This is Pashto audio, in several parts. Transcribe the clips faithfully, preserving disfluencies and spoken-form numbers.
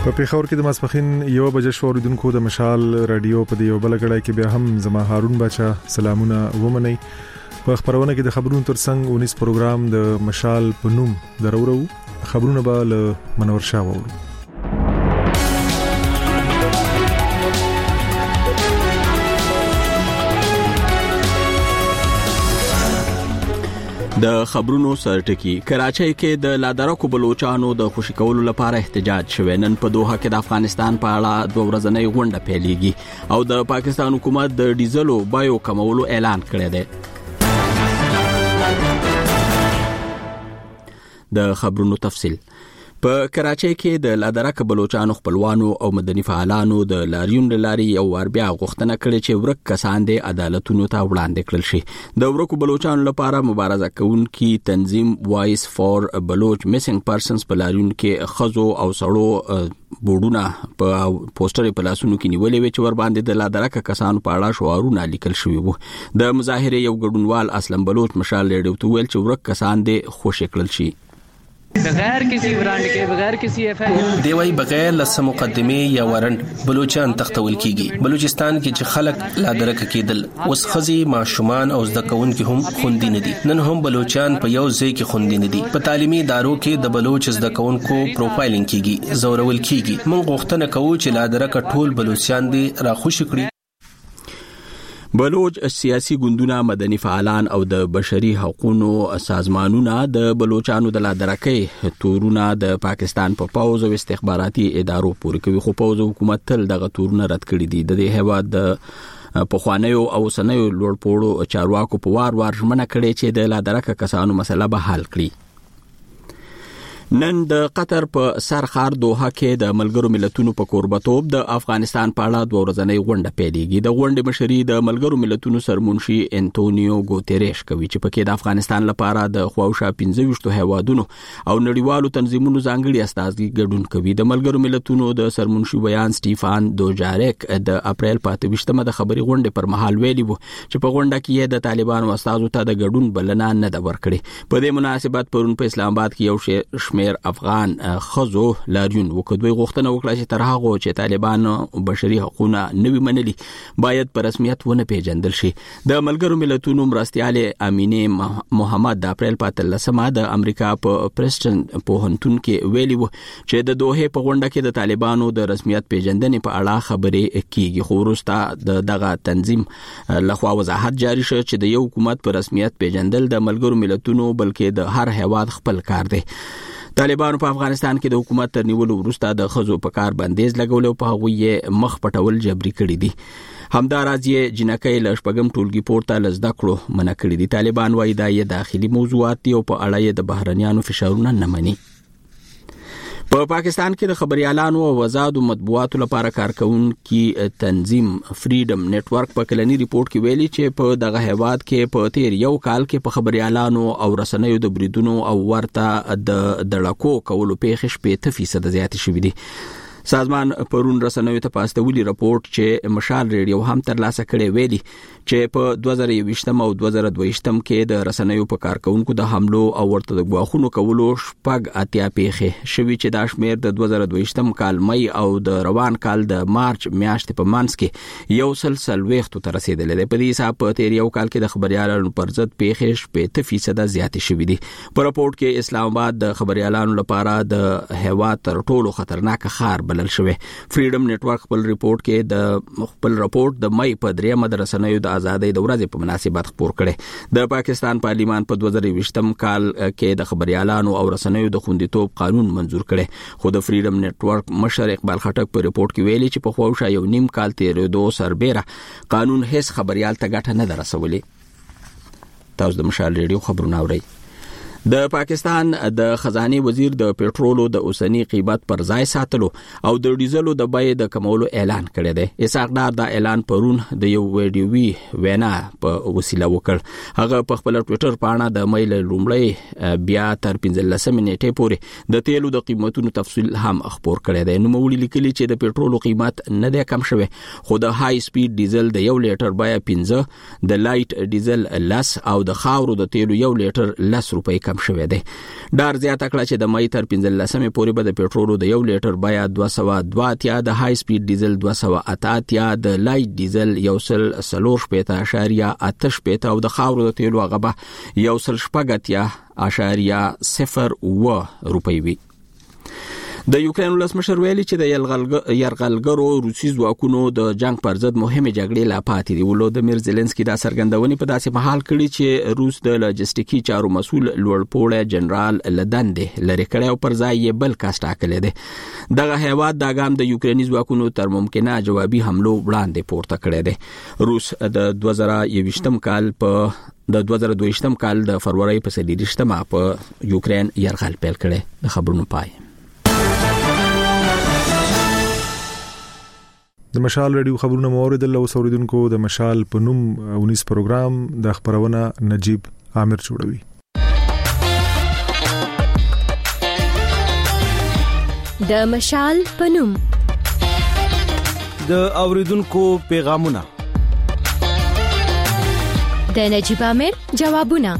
په پیښور کې د ماسپخین یو بجې شو اوریدونکو د مشال رادیو په دیو بل غړای کې بیا هم زما هارون بچا سلامونه ومني. په خبرونه کې د خبرونو ترڅنګ اونیس پروګرام د مشال په نوم درورو خبرونه به له منور شاه وورو. د خبرونو سرټکی کراچۍ کې د لادرکو بلوچانو د خوشی کولو لپاره احتجاج شوه. نن په دوحه کې د افغانستان په اړه دوه ورځنۍ غونډه پیلېږي او د پاکستان حکومت د ډیزلو بایو کمولو اعلان کړی دی. د خبرونو تفصیل په کراچۍ کې د لادرک بلوچانو خپلوانو او مدني فعالانو د لاریون لاري یو ور بیا غوښتنه کړې چې ورک کسان د عدالتونو ته وړاندې کړل شي. د ورکو بلوچانو لپاره مبارزه کوونکي تنظیم وایس فور بلوچ میسنګ پرسنز په لاریون کې خزو او سړو بورډونه په پوسټر په لاسونو کې نیولې وي چې ور باندې د لادرک کسانو په اړه شعارونه لیکل شوی وو. د مظاهره یو ګډونوال اسلم بلوچ مشال لیډو تو ویل چې ورک کسان د خوشی کړل شي بغیر کسی برانډ کې بغیر کسی اف آی دی وای بغیر لسه مقدمه یا وارنټ بلوچستان تختول کیږي. بلوچستان کې چې خلک لادرک کېدل اوس خزي ماشومان او زده کوونکي هم خوندي نه دي. نن هم بلوچستان په یو ځای کې خوندي نه دي. په تعلیمي ادارو کې د بلوچ زده کوونکو پروفایلینګ کیږي زورول کیږي. موږ غوښتنه کوو چې لادرک ټول بلوچستان دي راخوش کړي. بلوچ سیاسي ګوندونه مدني فعالان او د بشري حقوقو سازمانونه د بلوچانو د لادرکۍ تورونه د پاکستان په پاوز او استخباراتي ادارو پورې کوي. خو پاوز حکومت تل دغه تورونه رد کړي دي. د دې هیواد د په خوانیو او سنیو لوړ پوړو چارواکو په وار وار ژمنه کړي چې د لادرک کسانو مسله به حل کړي. نن د قطر په سرخار دوحه کې د ملګرو ملتونو په کوربتوب د افغانستان په اړه دوه ورځنۍ غونډه پیلېږي. د غونډې مشري د ملګرو ملتونو سرمنشي انټونیو ګوتریش کوي چې پکې د افغانستان لپاره د خواوشا پنځه ویشت هیوادونو او نړیوالو تنظیمونو ځانګړي استازي ګډون کوي. د ملګرو ملتونو د سرمنشي بیان سټيفان دوجاریک د اپریل په اته ویشتمه د خبري غونډې پر مهال ویلي وو چې په غونډه کې د طالبانو استازو ته د ګډون بلنه نه ده ورکړې. په دې مناسبت پرون په اسلام آباد کې یو شی میر افغان خزو لاریون وکړي غوښتنه وکړه چې تر هغه چې طالبانو بشري حقوقونه نوي منلي باید په رسمیت ونه پیژندل شي. د ملګرو ملتونو مرستيال امینه محمد د اپریل په اتلسمه د امریکا په پرستن پوهنتون کې ویلي وو چې د دوحه په غونډه کې د طالبانو د رسمیت پیژندنې په اړه خبرې کیږي. خو وروسته دغه تنظیم لخوا وضاحت جاری شو چې د یو حکومت په رسمیت پیژندل د ملګرو ملتونو بلکې د هر هیواد خپل کار دی. طالبانو په افغانستان کې د حکومت تر نیولو وروسته د خزو په کار بندیز لګول او په هغه مخ پټول جبري کړی دي. همداراز یې جنکۍ له شپږم ټولګي پورته لزده کړو منع کړی دي. طالبان وايي دا یې داخلي موضوعات دي او په اړه یې د بهرنیانو فشارونه نه مني. په پاکستان کې د خبريالانو او آزادو مطبوعاتو لپاره کارکونکي تنظیم فریډم نتورک په کلنی ریپورت کې ویلي چې په دغه هیواد کې په تیر یو کال کې په خبريالانو او رسنیو د بریدونو او ورته د دړکو کولو پیښې شپږ فیصد زیات شوې دي. سازمان پرون رسنیو ته پاستولي راپورټ چې مشال ریډیو هم تر لاسه کړي ویلي چې په دوه زره یوویشتم او دوه زره دوهیشتم کې د رسنیو په کارکونکو د حملو او ورته د غواخونو کولو شپږ اتیا پیښې شوي چې د شمیر د دوه زره دوهیشتم کال مې او د روان کال د مارچ میاشتې په منځ کې یو سلسل وخت ته رسیدلې ده. په دې حساب په تیر یو کال کې د خبريالانو پر ضد پیښې شپږ فیصد زیات شوي دي. په راپورټ کې اسلام آباد د خبريالانو لپاره د هوا تر ټولو خطرناک خار بلل شوی. فریډم نتورک خپل ریپورت کې د خپل راپورټ د مې په دریمه د رسنیو د ازادۍ د ورځې په مناسبت خبر کړي. د پاکستان پارلیمان په دوه زره یوویشتم کال کې د خبريالانو او رسنیو د خوندیتوب قانون منزور کړي. خو د فریډم نتورک مشر اقبال خټک په ریپورت کې ویلي چې په خواوشا یو نیم کال تیرېدو سربېره قانون هیڅ خبريال ته ګټه نه درسولې. تاسو د مشال ریډیو خبرونه اورئ. د پاکستان د خزانه وزیر د پېټرولو د اوسنی قیمت پر ځای ساتلو او د ډیزلو د بیې د کمولو اعلان کړی دی. اسحاق ډار دا اعلان پرون د یو ویډیوي وینا په وسیله وکړ. هغه په خپل ټوئیټر باندې د میل لومړی بیا تر پنځلسمې نیټې پورې د تیلو د قیمتونو تفصیل هم خبر کړی دی. نو موږ لیکلي چې د پېټرولو قیمت نه دی کم شوی خو د های سپید ډیزل د یو لیټر بیه پنځه، د لایټ ډیزل لس او د خاورو د تیلو یو لیټر لس روپۍ کم شوی دی. ډار زیاته کړه چې د مې تر پنځلسمې پورې به د پېټرولو د یو لیټر بیه دوه سوه دوه اتیا، د های سپیډ ډیزل دوه سوه اته اتیا، د لایټ ډیزل یو سل څلور شپېته اشاریه اته شپېته او د خاورو د تیلو هغه به یو سل شپږ اتیا اشاریه صفر اوه روپۍ وي. د یوکرين ولسمشر ویلي چې د یرغلګرو روسي ځواکونو د جنگ پر ضد مهمه جګړې لا پاتې دي. ولودمیر زيلنسکي دا څرګندونې په داسې مهال کړي چې روس د لوجستیکي چارو مسول لوړپوړی جنرال لدندې لری کړی او پر ځای یې بل کس ټاکلی دی. دغه هیواد دا ګام د یوکريني ځواکونو تر ممکنه جوابي حملو وړاندې پورته کړی دی. روس د دوه زره یوویشتم کال په د دوه زره دویشتم کال د فروری په څلورویشتمه په یوکرين یرغل پیل کړی. د خبرونو پای. د مشال رادیو خبرونه موریدل او اوریدونکو د مشال په نوم اونیس پروګرام د خبرونه نجیب عامر جوړوي. د مشال په نوم د اوریدونکو پیغامونه، د نجیب عامر جوابونه.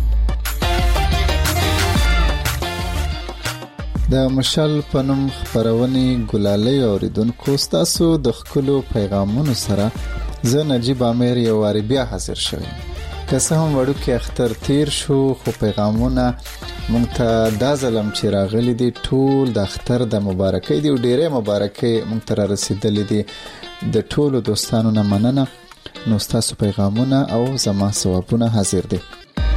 د مشال پنوم خبرونه ګلالي اوریدونکو تاسو د خپل پیغامونو سره زه نجیب عامر یو واری بیا حاضر شوم. که څه هم وړو کې اختر تیر شو خو پیغامونه مونږ ته دا ظلم چې راغلي دي ټول د اختر د مبارکۍ دی او ډېرې مبارکۍ مونږ ته رسیدلې دي. د ټولو دوستانو نه مننه. نو تاسو پیغامونه او زما ثوابونه حاضر دي.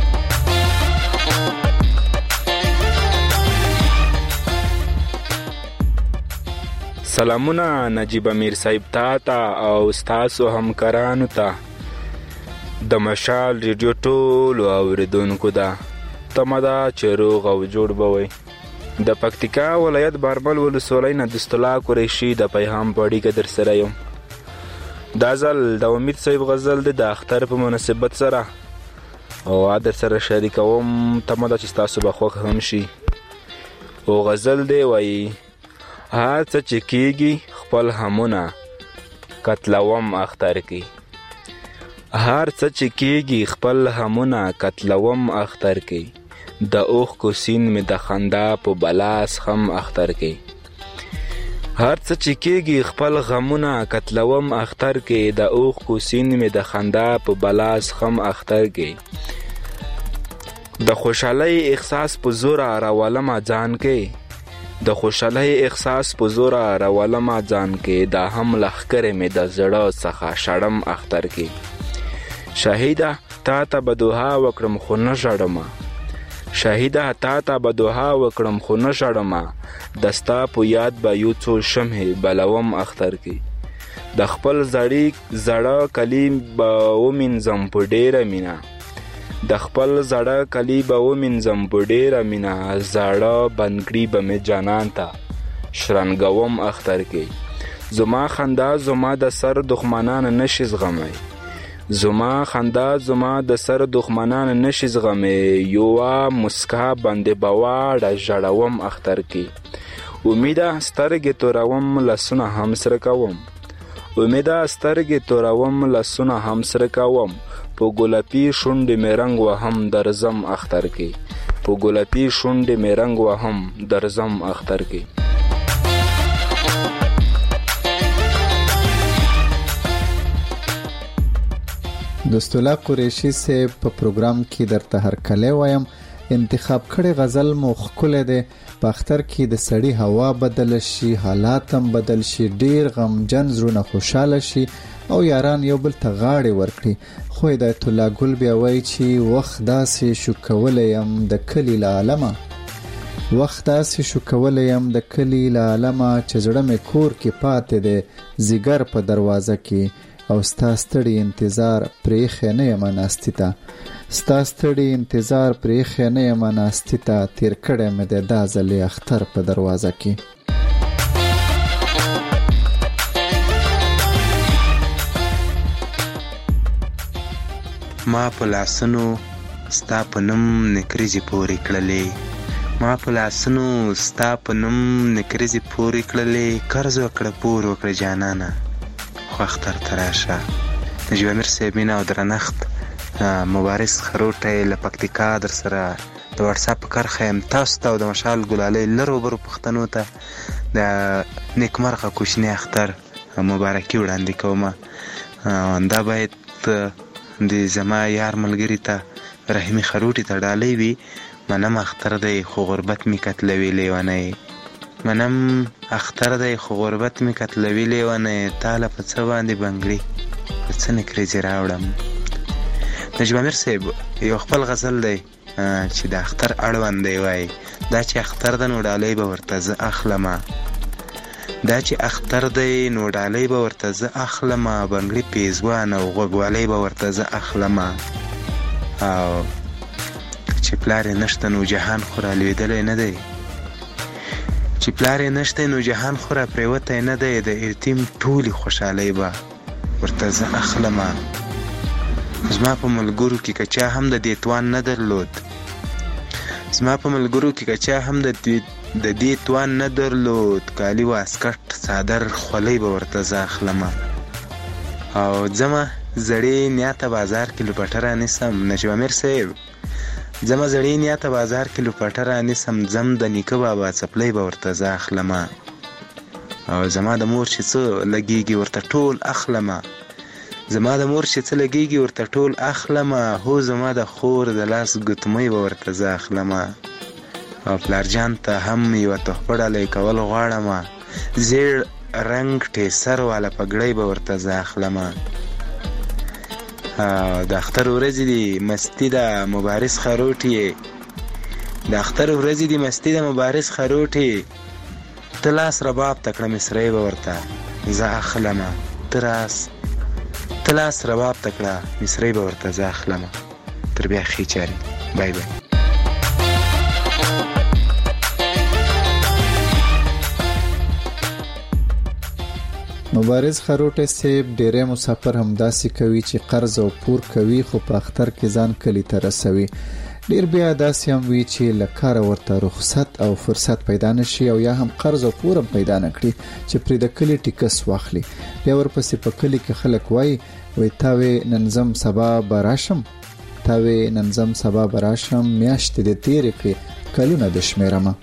سلامونه نجیب امیر صاحب تا او تاسو همکارانو ته د مشال ریډیو ټول اوریدونکو دا تمدا چروغ او جوړ بوي. د پکتیکا ولایت بارمل ولسوالۍ نه دستلا قریشي د پیغام پړی کې در سره یم. دا ځل د امید صاحب غزل د اختر په مناسبت سره او در سره شریکوم. تمدا چې تاسو به خوښ هم شي. او غزل دی وایي هر څه چې کېږي خپل همونه قتلوم اختر کې. هر څه چې کېږي خپل همونه قتلوم اختر کې. د اوښکو سین مې د خندا په بلاس هم اختر کې. هر څه چې کېږي خپل غمونه قتلوم اختر کې. د اوښکو سین مې د خندا په بلاس هم اختر کې. د خوشحالۍ احساس په زور راولم ځان کې. د خوشحالۍ احساس په زور راولم ځان کې. دا هم لخرې مې د زړه څخه شړم اختر کې. شهیده تا ته به دعا وکړم خو نه ژړم. شهیده تا ته به دعا وکړم خو نه ژړم. د ستا په یاد به یو څو شمعې بلوم اختر کې. د خپل زړی زړه کلی به ومینځم په ډېره مینه. د خپل زړه کلی به ومینځم په ډېره مینه. زړه بندګړي به مې جانان ته شرنګوم اختر کې. زما خندا زما د سر دښمنان نشي زغمی. زما خندا زما د سر دښمنان نشي زغمی. یوه مسکا باندې به واړه ژړوم اختر کې. امیده سترګې توروم لاسونه هم سره کوم. امیده سترګې توروم لاسونه هم سره کوم. په ګلپي شونډې مې رنګ وهم درځم اختر کې. په ګلپي شونډې مې رنګ وهم درځم اختر کې. دستلا قریشی سے په پروګرام کې درته هر کله وایم انتخاب کړي غزل مو خکله ده. په اختر کې د سړی هوا بدل شي، حالات هم بدل شي، ډیر غمجن زړونه خوشاله شي او یاران یو بل ته غاړې ورکړي. خو هدایت الله ګل بیا وایي چې وخت داسې شو کولی یم د کلي له عالمه. وخت داسې شو کولی یم د کلي له عالمه چې زړه مې کور کې پاتې دی زیګر په دروازه کې. او ستا ستړي انتظار پرېښی نه یم ناستې ته. ستا ستړي انتظار پرېښی نه یم ناستې ته. تیر کړی مې دی دا ځلې اختر په دروازه کې. ما په لاسونو ستا په نوم نکریزې پورې کړلې. ما په لاسونو ستا په نوم نکریزې پورې کړلې. قرض وکړه پور وکړه جانانه خو اختر ته راشه. نجیب امیر صاحب مینه او درنښت. مبارز خروټی له پکتیکا در سره د واتس اپ کرښه یم تاسو ته او د مشال ګلالۍ لرو برو پښتنو ته د نیکمرغه کوچني اختر مبارکي وړاندې کوم. دا باید د زما یار ملګري ته رحیمي خروټي ته ډالۍ وي. منم اختر دی خو غربت می کتلوي لیونی، منم اختر دی خو غربت می کتلوي لیونی، تاله په څه باندې بنګړي په څه نکریزې راوړم. نجیب امیر صاحب یو خپل غزل دی چې د اختر اړوند دی، وایي دا چې اختر ده نو ډالۍ به ورته زه اخلمه، دا چې اختر دی نو ډالۍ به ورته زه اخلمه، بنګړي پیزوان او غوږوالۍ به ورته زه اخلمه. او چې پلار یې نشته نو جهان خو را لوېدلی نه دی، چې پلار یې نشته نو جهان خو را پرېوتی نه دی، د یتیم ټولې خوشحالۍ به ورته زه اخلمه. زما په ملګرو کې که چا هم د دې توان نه درلود، زما په ملګرو کې که چا هم د دې توان نه درلود، کالي واسکټ څادر خولۍ به ورته زه اخلمه. او ځمه زړې نیا ته بازار کې لوپټه رانیسم. نجیب امیر صاحب ځمه زړې نیا ته بازار کې لوپټه رانیسم، ځم د نیکه بابا څپلۍ به ورته زه اخلمه. او زما د مور چې څه لګېږي ورته ټول اخلمه، زما د مور چې څه لګېږي ورته ټول اخلمه، هو زما د خور د لاس ګوتمۍ به ورته زه اخلمه. او پلارجان ته هم یوه تحفه ډالۍ کول غواړمه، زیړ رنګ ټیسر والا پګړۍ به ورته زه اخلمه. د اختر ورځې دي مستي د مبارز خروټي، د اختر ورځې دي مستي د مبارز خروټي، ته لاس رباب تکړه مصرۍ به ورته زه اخلمه، ته راس ته لاس رباب تکړه مصرۍ به ورته زه اخلمه. تر بیا ښې چارې، بای بای. مبارز خروټی صاحب ډېری مسافر همداسې کوي چې قرض او پور کوي خو په اختر کې ځان کلي ته رسوي. ډېر بیا داسې هم وي چې له کاره ورته رخصت او فرصت پیدا نشي او یا هم قرض او پور هم پیدا نه کړي چې پرې د کلي ټیکس واخلي. بیا ورپسې په کلي کې خلک وایي وایي تا وې نن ځم سبا به راشم، تا وې نن ځم سبا به راشم، میاشتې دې تېرې کړې کلونه د شمېرمه.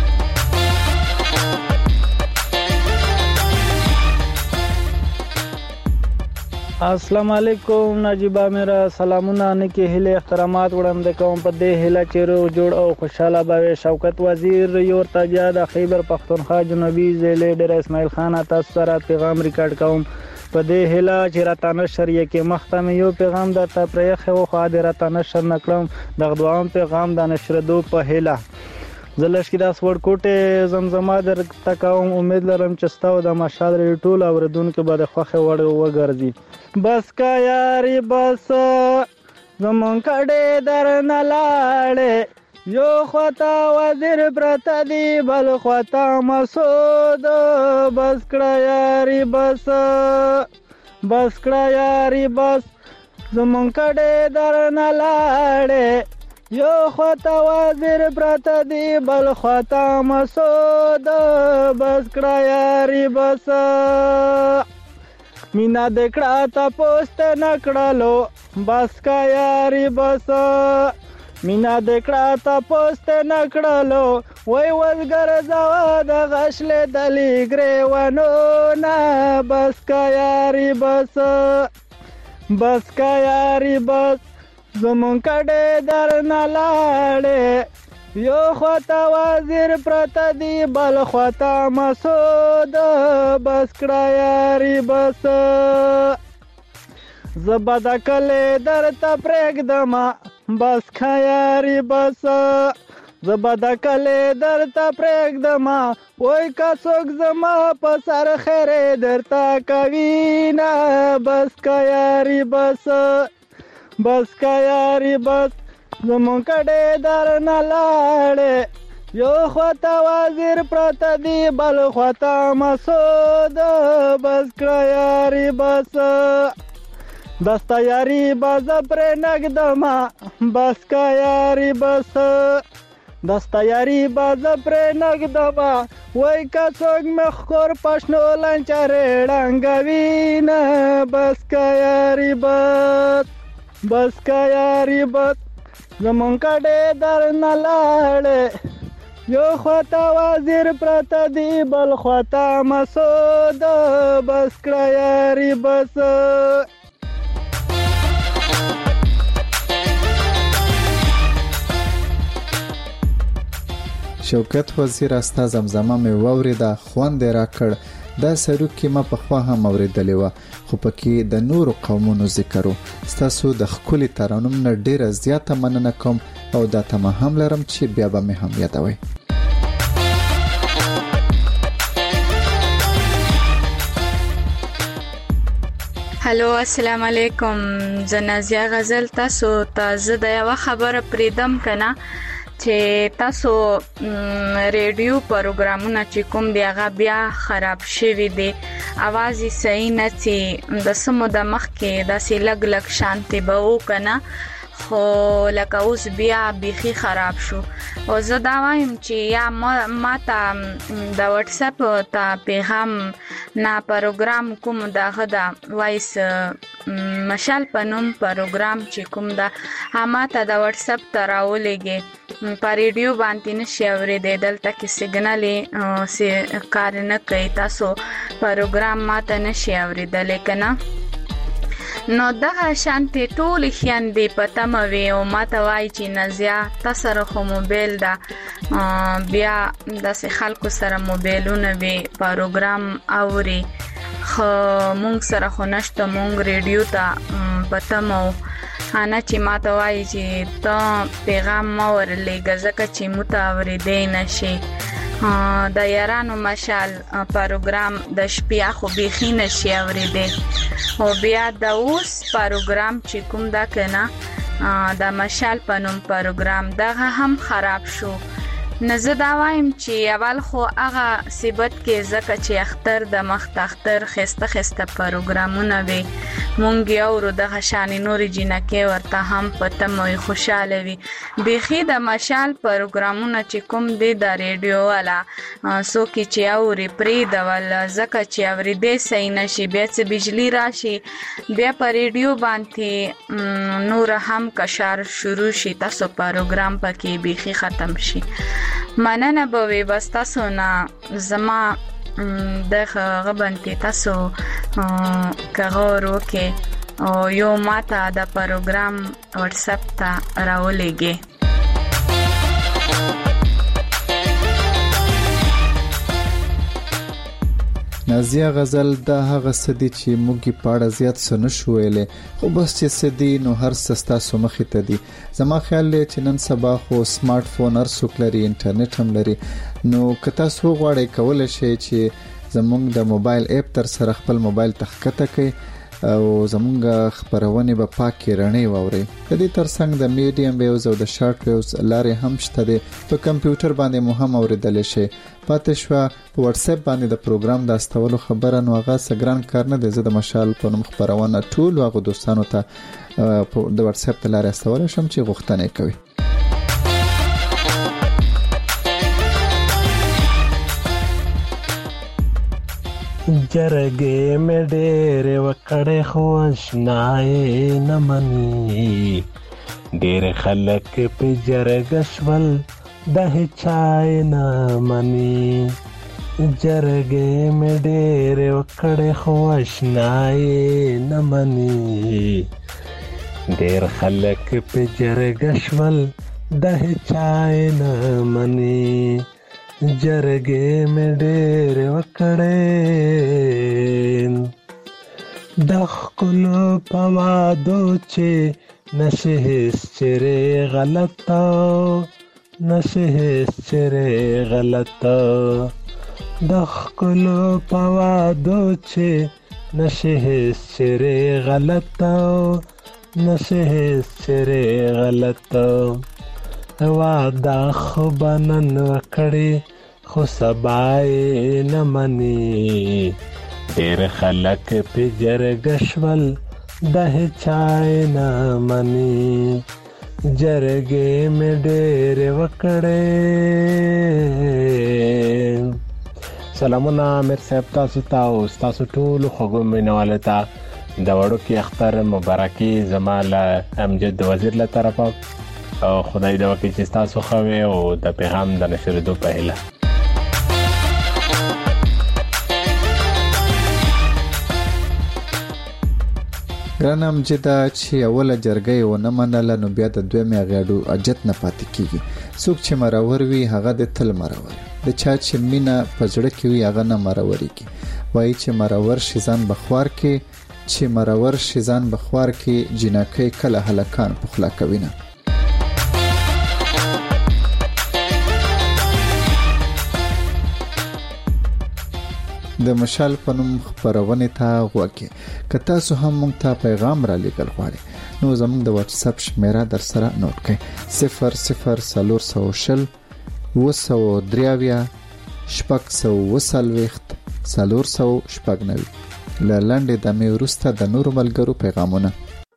السلام علیکم نجیبا، میرا سلامونه نکي هله احترامات وړاندې کوم په دې هله چې رو جوړ او خوشاله به شوکت وزیر یو تاجا د خیبر پختونخوا جنوبي ضلع ډېر اسماعیل خان تاسو سره پیغام ریکارډ کوم په دې هله چې راته نشر یې کې مختم یو پیغام درته پرېخه او خو دې راته نشر نکړم د دوام پیغام د نشر دو په هله زلش کې داس ورکوټه زمزمه در تکاوم. امید لرم چې ستاسو د مشال ریټول اوردونکو به د خوخه وړ وګرځي. بس کا یاري بس زمون کډه در نه لاړې، یو خطا وزیر پرته دی بل خطا مسعود، بس کړه یاري بس بس کړه یاري بس زمون کډه در نه لاړې، یو خطا وزیر پرته دی بل خطا مسعود، بس کړه یاري بس مینا دکړه تا پوست نکړلو، بس کا یاري بس مینا دکړه تا پوست نکړلو، وای وزګر زوا د غشل دلی ګریوانو نا، بس کا یاري بس بس کا یاري بس زمون کډه در نه لاړې، یو خطا وزیر پرته دی بل خطا مسعود، بس کړه یاري بس زبدا کله درته پرېږدم، بس کا یاري بس زبدا کله درته پرېږدم، وای که څوک زما په سر خیرې درته کوي نه، بس کا یاري بس بس کا یاري بس زمون کډه در نه لاړې، یو خطا وزیر پرته دی بل خطا مسعود، بس کړه یاري بس دستا یاري باز پرې نګدما، بس کا یاري بس دستا یاري باز پرې نګدما، وای که څوک مخور پښنو لنچره ډنګوي نه، بس کا یاري بس بس کا یاري بس زمون کډه در نه لاړ یو خواته وزیر پرته دی بل خواته مسعود بس کړه یاري بس. شوکت وزیر استا زمزمه مې واوریده خوند را کړ. دا سروکي ما په خوا هم اوریدلې و خو پکې د نورو قومونو ذکر و. ستاسو د خولي ترانم نه ډیره زیاته مننه کوم او دا تمه هم لرم چې بیا به مې هم یادوي. هلو السلام علیکم. زنازیا غزل تاسو ته زه د یو خبره پریدم کنه چې تاسو ریډیو پروګرامونه چې کوم دی هغه بیا خراب شوی دی اواز یې صحیح نه چې د سمو د مخ کې داسې لګ لګ شانتي به وکنه خو لکه اوس بیا بیخي خراب شو. او زه دا وایم چې یا ما ته د واتس اپ ته پیغام نه پروګرام کوم دغه د وایس مشال پنوم پروګرام چې کوم دا ما ته د واتس اپ ته راولېږي په ریډیو باندې نشي اورېدل دلته کې سیګنال سي کار نه کوي تاسو پروګرام ماته نشي اورېدل کنه. نو دغه شانتي ټول خیاندې پته مې او ماته وای چې نزیا تاسو خو موبایل دا بیا د خلکو سره موبایلونه وی پروګرام اوري خو مونږ سره خو نشته مونږ ریډیو ته پته مو انا چې ماته وای چې ته پیغام ما ورلېږه ځکه چې متاوري دی نشي. د یارانو مشال پروګرام د شپې خو بيخي نشي اورېدل او بیا د اوس پروګرام چې کوم دا کنه د مشال پنوم پروګرام دغه هم خراب شو. نزه دا وایم چې اول خو هغه ثبت کې زکه چې اختر د مخ اختر خسته خسته پروګرامونه وي مونږ یو د غشانې نوري جنکه ورته هم پته مې خوشاله وي. بيخي د مشال پروګرامونه چې کوم دی د ریډیو والا سو کې چې اوري پری د ول زکه چې اوري دې صحیح نشي بیا چې بجلی راشي بیا په ریډیو باندې نور هم کشار شروع شي تاسو پروګرام پکې بيخي ختم شي. مننه به وي بس تاسو نه زما دغه غبنتي تاسو کغورو کې او یو ماته د پروګرام واتس اپ ته راولېږي. نازیه غزل دا هغه سدي چې موږ په اړه زیات څه نشو ویلې خو بس چې سدي نو هر سستا سمخه ته دي. زما خیال دی چې نن سبا خو سمارټ فون هر څوک لري انټرنیټ هم لري نو که تاسو غواړئ کولای شئ چې زموږ د موبایل اپ تر سره خپل موبایل تخکته کوي او زموږ خبرونه په پاکي رڼې ووري. د دې ترڅنګ د میډیم ویوز او د شارټ ویوز لارې هم شته دي په کمپیوټر باندې مو هم اوریدل شي. پاتې شو په واتس اپ باندې د پروګرام د استولو خبره نو هغه سګران کار نه دی. زه د مشال په نوم خبرونه ټول هغه دوستانو ته د واتس اپ د لارې استول شم چې غوښتنه کوي. جرګې مې ډېرې وکړې خو اشنای نه مني ډېر خلک په جرګه شول د هیچای نه مني. جرګې مې ډېرې وکړې خو اشنای نه مني ډېر خلک په جرګه شول د هیچای نه مني. جرګې مې ډېرې وکړې د ښکلو په وادو چې نشي هېڅ چېرې غلطه نشي هېڅ چېرې غلطه د ښکلو په وادو چې نشي هېڅ چېرې غلطه نشي هېڅ چېرې غلطه. واده خو به نن وکړې خو سبا یې نه مني ډېر خلک په جرګه شول د هیچای نه مني. جرګې مې ډېرې وکړې. سلامونه امیر صاحب تاسو ته او تاسو ټولو خوږو مینوالو ته د وړوکي اختر مبارکي زما له امجد وزیر له طرفه او خدای دې وکړي چې تاسو خو او د پیغام د نشریدو په هیله. ګرانم جدا چې اوله جرګه و نه منله نو بیا د دویمې غاډو اجت نه پاتې کیږي. څوک چې مرور وي هغه د تل مرور، د چا چې مینا پزړه کې وي هغه نه مروري کی. وایي چې مرور شیزان بخوار کې، چې مرور شیزان بخوار کې جنکې کله هلکان پخلا کوي نه. د مشال پنوم خبرونه ته غوکه که تاسو هم مونږ ته پیغام را لګل غواړئ نو زموږ د واتس اپ شمیره در سره نوٹ کړئ صفر صفر سلور سو شل وسو دریاویا شپږ سو وسلويخت سلور سو شپږ نوي لاندې د مې ورسته د نور ملګرو پیغامونه.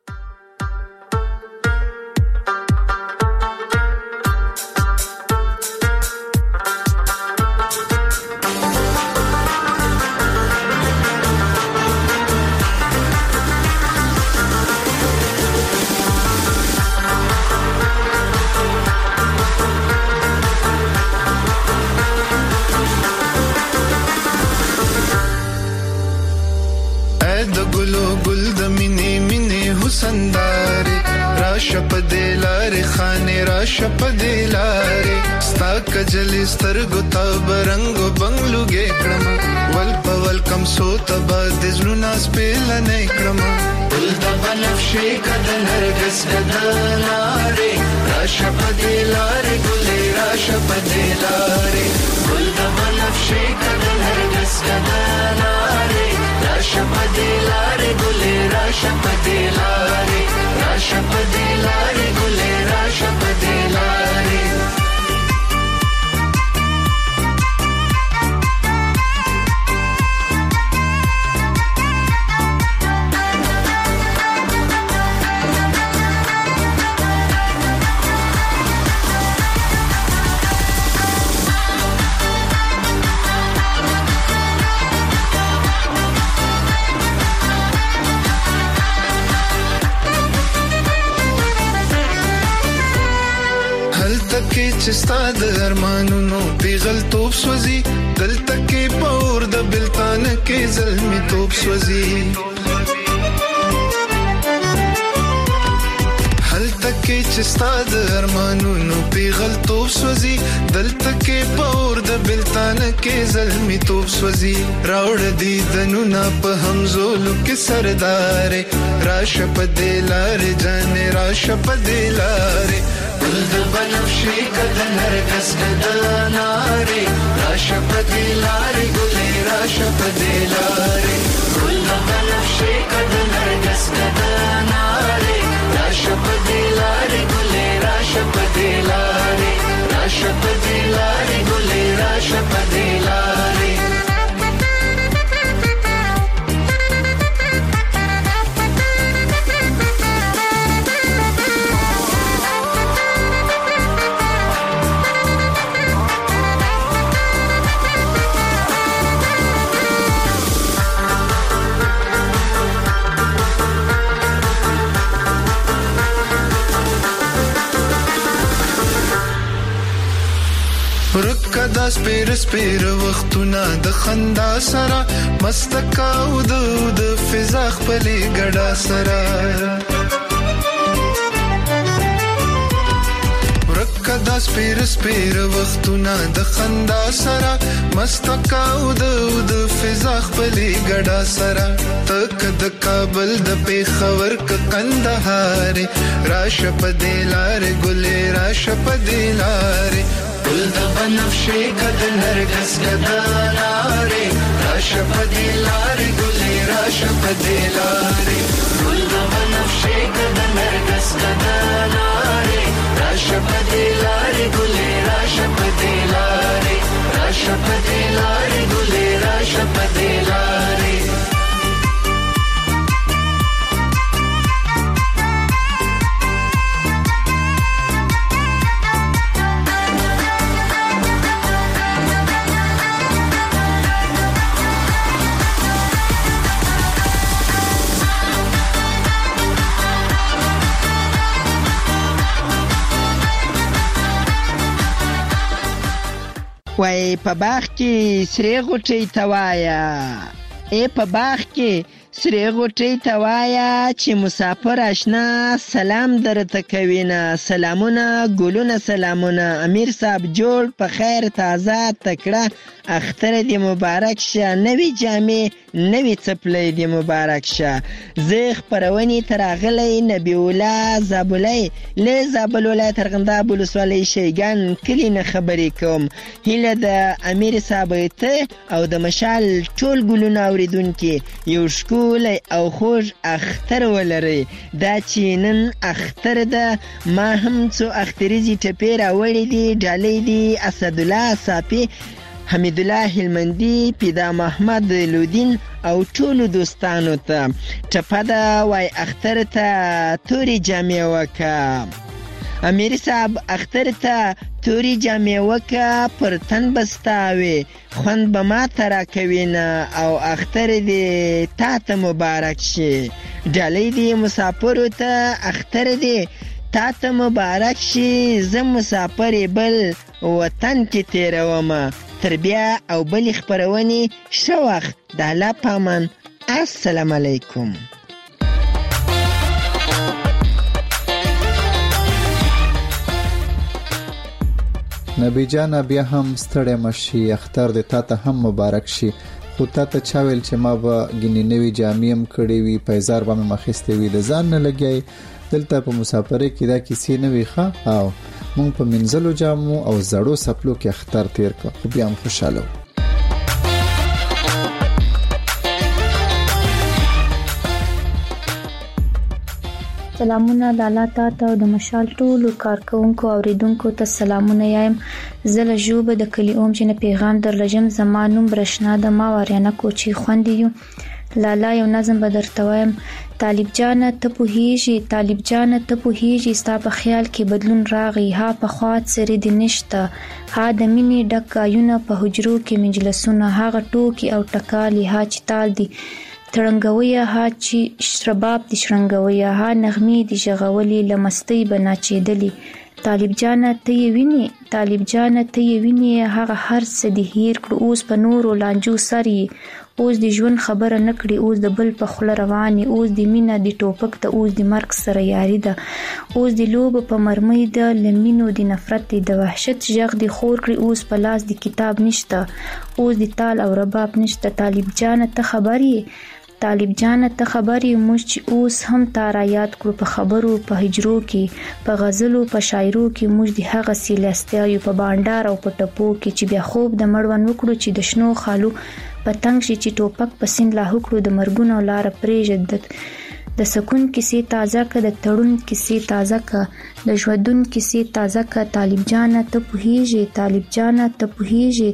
کجلی سترګو تا برنګو بنگلو ګې کړم ول په ول کم سو تبا د زړه سپېل نه کړم ول د بنفشي کده نرګس کده لارې راشه په دې لارې ګلې راشه په دې لارې ول د بنفشي کده نرګس کده لارې راشه په دې لارې ګلې راشه په دې لارې راشه په دې لارې ګلې راشه په دې لارې. چې ستاد ارمانونو پیغل توپ سوزي دلته کې پور د بلتان کې زلمي توپ سوزي هلته کې چې ستاد ارمانونو پیغل توپ سوزي دلته کې پور د بلتان کې زلمي توپ سوزي راوړ دي دنونه په همزولو کې سردار راشه په دلار جان راشه په دلار ول د بنفشي کده نرګس کده نارې راشه په دې لارې ګلې راشه په دې لارې ول د بنفشي کده نرګس کده نارې راشه په دې لارې ګلې راشه په دې لارې راشه په دې لارې ګلې راشه په دې لارې. دا سپیر سپیر وختونه د خندا سره مستکاو د د فضا خپلې ګډا سره ورکه دا سپیر سپیر وختونه د خندا سره مستکاو د د فضا خپلې ګډا سره تک د کابل د پیښور ک کندهار راشه په دلار ګلې راشه په دلار ول د بنفشي کده نرګس کده لارې راشه په دې لارې ګلې راشه په دې لارې ول د بنفشي کده نرګس کده لارې راشه په دې لارې ګلې راشه په دې لارې راشه په دې لارې ګلې راشه په دې لارې. وای په باغ کې سری غوټۍ توایا، ای په باغ کې سری غوټۍ توایا چې مسافر آشنا سلام درته کوي نه. سلامونه ګلونه سلامونه، امیر صاحب جوړ په خیر تازه تکړه اختر دی مبارک شه، نوی جامې نوی څپلۍ دی مبارک شه. زه خپرونې تراغلی نبی الله زابلی له زابل ولایت ارغنداب ولسوالۍ شیګان کلي نه خبرې کوم. هیله د امیر صاحب ته او د مشال ټول ګلونه اوریدونکي یو ښکلی او خوږ اختر ولرئ. دا چې نن اختر ده، ما هم څو اختریزې ټپې راوړې دي. ډالۍ دي اسدالله صافي، حمید الله هلمندي، پیدا محمد لودین او ټولو دوستانو ته. ټپه ده وای اختر ته تورې جامې وکه، امیر صاحب اختر ته تورې جامې وکه، پر تن بستاوي خوند به ما ته راکوي نه، او اختر دې تا ته مبارک شي. ډالۍ دې مسافرو ته اختر دې تا ته مبارک شي. زه مسافر بل وطن کې تیرومه، تر بیا او بلې خپرونې ښه وخت. د الله پامان. السلام علیکم. نبی جان بیا هم ستړی مشي، اختر د تا ته هم مبارک شي. خو تا ته چا ویل چې ما به ګینې نوي جامې هم کړې وي، پیزار به مې مخیستی وي، د ځان نه لګیای. دلته په مسافرۍ کې دا کیسې نه وي ښه، او مونږ په منځلو جامو او زړو سپلو کې اختر تیر کړ، خو بیا هم خوشاله وو. سلامونه د الله تعالی او د مشال ټولو کارکونکو اوریدونکو ته سلامونه یم. زه له ژوبه د کلی اوم چې نه پیغام در لجم، زما نوم برشنا د ما واریانه کوچی خوندې یو. لالا یو نظم به درته وایم. طالب جانه ته پوهیږي، طالب جانه ته پوهیږي، ستا په خیال کې بدلون راغی. ها په خوا سری د نشته، ها د مینې ډک ګایونه په حجرو کې مجلسونه، هغه ټوکی او ټکالی ها چې تال دی ترنګوي، ها چې رباب دي شرنګوي، ها نغمې دي ژغولي لمستۍ بناچېدلی. طالب جانه ته یې ویني، طالب جانه ته یې ویني، هغه هر څه دی هیر کړو، اوس په نورو لانجو سر یې، اوس د ژوند خبره نه کړي، اوس د بل په خوله روانې، اوس د مینه د ټوپک ته، اوس د مرګ سره یاري ده، اوس د لوبه په مرمۍ ده، لمینو د نفرت د وحشت ژغ دی خور کړي، اوس په لاس د کتاب نشته، اوس د تال او رباب نشته. طالب جانه ته خبر یې، طالب جانه ته خبر یې، موږ چې اوس هم تا را یاد کړو په خبرو په هجرو کې، په غزلو په شاعرو کې، موږ د هغه سیلستیایو په بانډار او په ټپو کې، چې بیا خوب د مړوند وکړو چې د شنو خالو پتنګ شي، چې ټوپک په سین لاهو کړو د مرګونو لاره پرېږد. د سکون کیسې تازه که، د تړون کیسې تازه که، د ژوندون کیسې تازه که. طالب جانه ته پوهیږي، طالب جانه ته پوهیږي.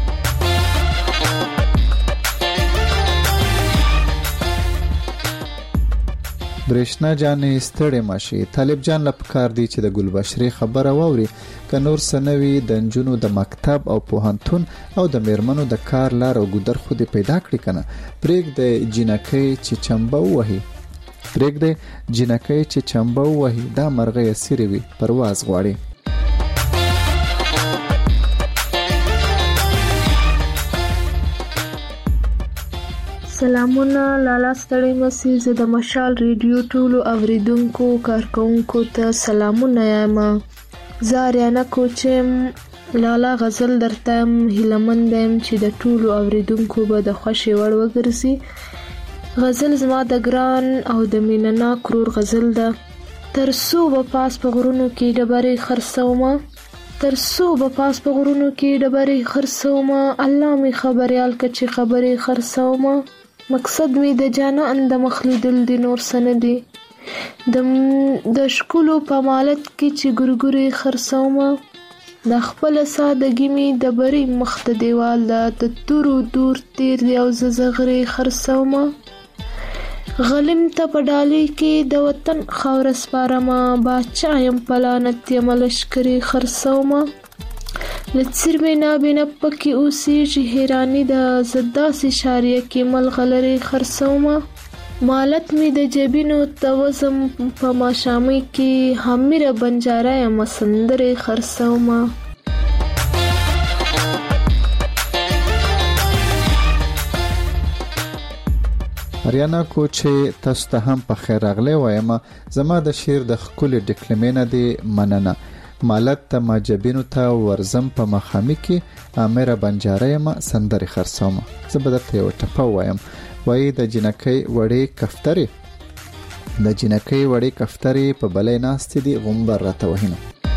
برېښنا جانې ستړې ماشي، طالب جان له پکار دی چې د ګلبشرې خبره واوري، که نور سنوي د نجونو د مکتب او پوهنتون او د میرمنو د کار لار او ګودر خو دې پیدا کړي کنه. پرېږدی جینکۍ چې چمبه ووهي، پرېږدی جینکۍ چې چمبه ووهي، دا مرغۍ اسیرې وي پرواز غواړي. سلامونه لالا ستړی مسي، زه د مشال ریډیو ټولو اوریدونکو کارکونکو ته سلامونه یم. زه اریانا کوچم لالا غزل درته یم، هیلهمند یم چې د ټولو اوریدونکو به د خوښې وړ وګرځي. غزل زما د ګران او د مینه ناک ورور غزل ده. تر څو به پاس په غرونو کې ډبرې خرڅومه، تر څو به پاس په غرونو کې ډبرې خرڅومه، الله می خبریال که چې خبرې خرڅومه. مقصد می د جانان د مخ لیدل دي نور څه نه دي، د ښکلو په مالت کې چې ګورګورې خرڅومه. د خپله سادګي مې د بري مخ ته دیوال ده، د تورو دور تیر دی او زه زغرې خرڅومه. غلیم ته په ډالۍ کې د وطن خاوره سپارمه، باچا یم په لعنت یم لښکرې خرڅومه. له څرمې نابینه پکې اوسېږي حیراني ده، زه داسې شاریه کې ملغلرې خرڅومه. مالت مې د جبینو ته وزم په ماښامۍ کې، حمیره بنجاره یم سندرې خرڅومه. اریانا کو چې تاسو ته هم په خیر راغلی وایم. زما د شعر د خپل ډیکلمینه دی مننه. مالت ته ماجبینو ته ورزم په مخامی کې امیر بنجاره ما سندري خرڅوم. زبدت یو ټپه وایم. وای د جنکۍ وړې کفتري د جنکۍ وړې کفتري په بلې ناست دي غومبر راته وهینه.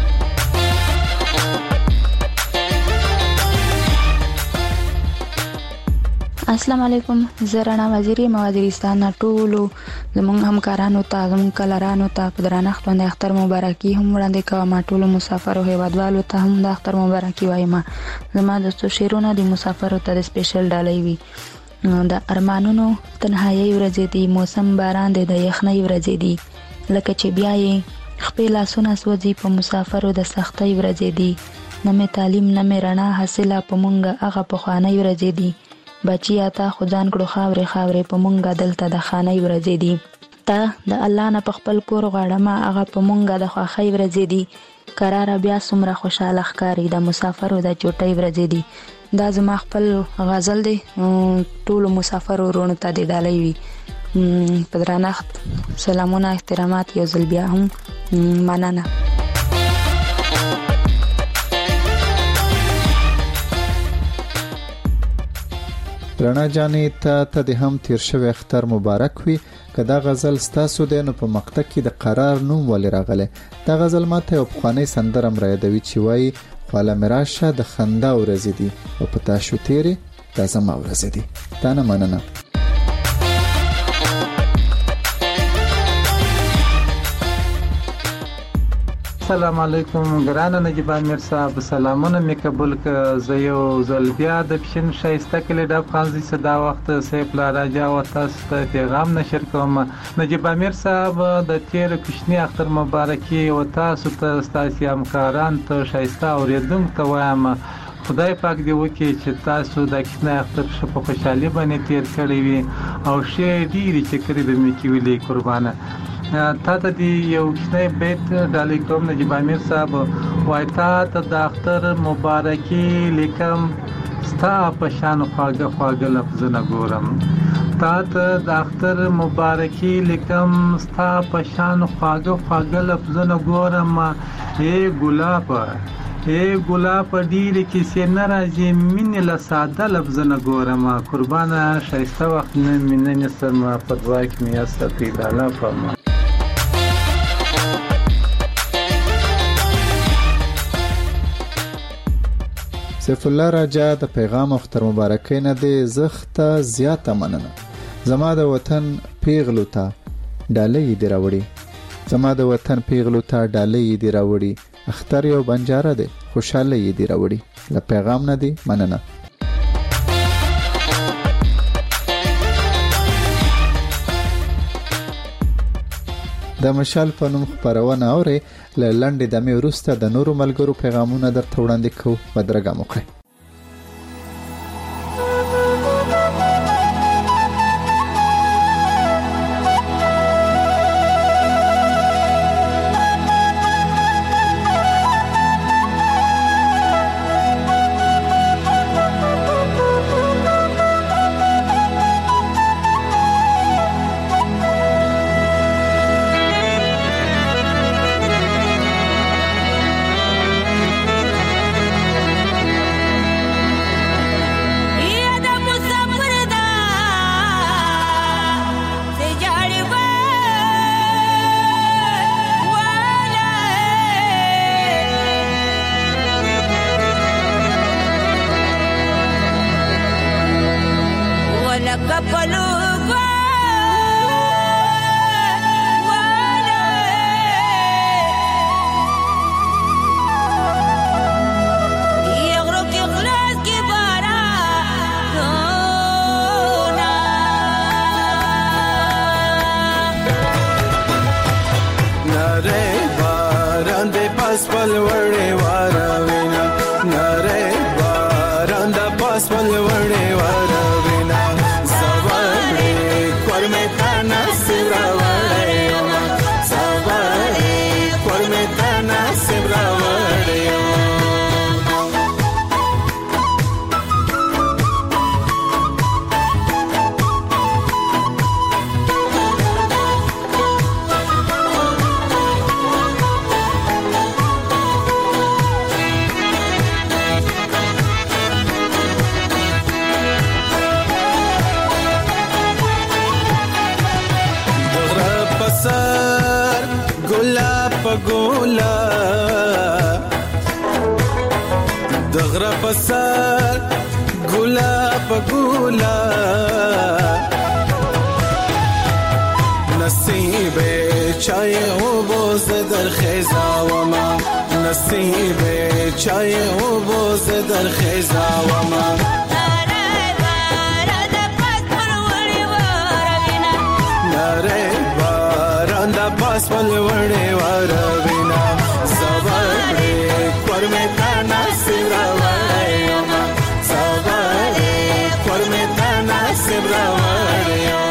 السلام علیکم. زرانا وزیری موازیرستان ټولو زمونږ همکارانو ته زمونږ کلرانو ته په درنښت باندې اختر مبارکي هم وړاندې کوم. ټولو مسافرو هیوادوالو ته هم د اختر مبارکي وایم. زما د څو شعرونه د مسافرو ته د سپیشل ډالۍ وي. د ارمانونو تنهایی ورځې دي، موسم باران دی، د یخنۍ ورځې دي، لکه چې بیا یې خپل لاسونه سوځي په مسافرو د سختۍ ورځې دي. نه مې تعلیم نه مې رڼا حاصله په مونږ هغه پخوانۍ ورځې دي. بچیا تا خو ځان کړو خاورې خاورې په مونږه دلته د خانۍ ورځې دي. تا د الله نه په خپل کور غواړم هغه په مونږه د خوښۍ ورځې دي. قراره بیا څومره خوشاله ښکاري د مسافرو د چوټۍ ورځې دي. دا زما خپل غزل دی، ټولو مسافرو ورونو ته د ډالۍ وي. په درنښت سلامونه احترامات یو ځل بیا هم مننه. رڼا جانې ته ته د هم تیر شوی اختر مبارک وي. که دا غزل ستاسو دی نو په مقطع کې د قرار نوم ولې راغلی؟ دا غزل ماته یو پخوانی سندره مرايدوي چې وایي خواله مراشه د خندا ورځې دي او په تاسو تیرې دا زما ورځې دي. تا نه مننه. السلام علیکم ګرانه نجیب امیر صاحب، سلامونه می قبول ک. زه یو ځل بیا د پښین شایسته کلی د افغانزي صدا وخت سیف لا راجا او تاسو ته پیغام نشر کوم. نجیب امیر صاحب د تیر کوشنی اختر مبارکي او تاسو ته ستاسو همکاران ته شایسته اوریدونکو ته وایم. خدای پاک دې وکړي چې تاسو د کښنه اختر په خوشحالي باندې تیر کړی وي او شی ډیری چې کړی به می کیولې قربانه. تا ته دی یو کښنه بیت ډالۍ کوم نجیب امیر صاحب. وای تا ته د اختر مبارکي لیکم ستا په شان خواږه خواږه لفظونه ګورم. تا ته د اختر مبارکي لیکم ستا په شان خواږه خواږه لفظونه ګورم. اے ګلاب اے ګلاب ډیر کیسې ناراضي مینه له ساده لفظونه ګورم. قربانه شایسته وخت نه مینه سم په دعا کې میا ستې لاله فرما. سیف الله راجا د پیغام اختر مبارکي نه دی زخته زیاته مننه. زما د وطن پیغلو ته ډالۍ دی راوړي. زما د وطن پیغلو ته ډالۍ دی راوړي. اختر یو بنجاره دی خوشاله دی راوړي. له پیغام نه دی مننه. د مشال په نوم خبرونه اوري. له لنډې دمې وروسته د نورو ملګرو پیغامونه درته وړاندې کوو. بدرګه مو کړئ. دغره پسر ګولا په ګولا نصیب چای او بوز در خیزا وما نصیب چای او بوز در خیزا وما ناره باران دا پاس پل وڑے واروینا زباڑے کورمے تانا سبرا وڑے یوما زباڑے کورمے تانا سبرا وڑے یوما